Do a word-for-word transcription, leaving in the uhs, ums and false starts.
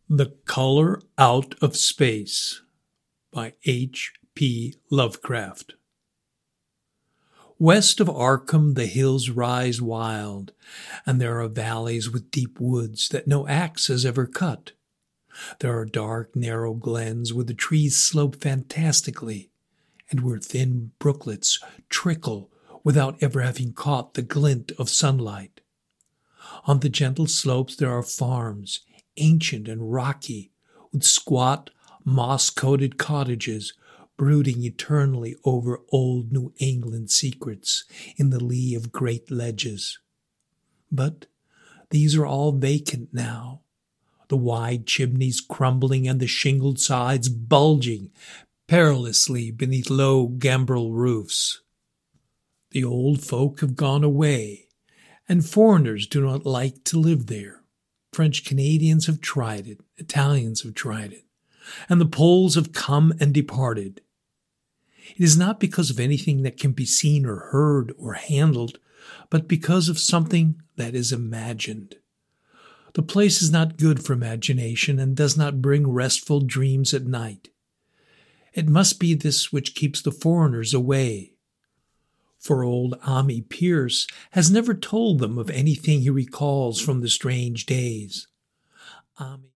The Color Out of Space by H P Lovecraft. West of Arkham the hills rise wild, and there are valleys with deep woods that no axe has ever cut. There are dark, narrow glens where the trees slope fantastically, and where thin brooklets trickle without ever having caught the glint of sunlight. On the gentle slopes there are farms, ancient and rocky, with squat, moss-coated cottages brooding eternally over old New England secrets in the lee of great ledges. But these are all vacant now, the wide chimneys crumbling and the shingled sides bulging perilously beneath low gambrel roofs. The old folk have gone away, and foreigners do not like to live there. French Canadians have tried it, Italians have tried it, and the Poles have come and departed. It is not because of anything that can be seen or heard or handled, but because of something that is imagined. The place is not good for imagination and does not bring restful dreams at night. It must be this which keeps the foreigners away. For old Ammi Pierce has never told them of anything he recalls from the strange days. Ammi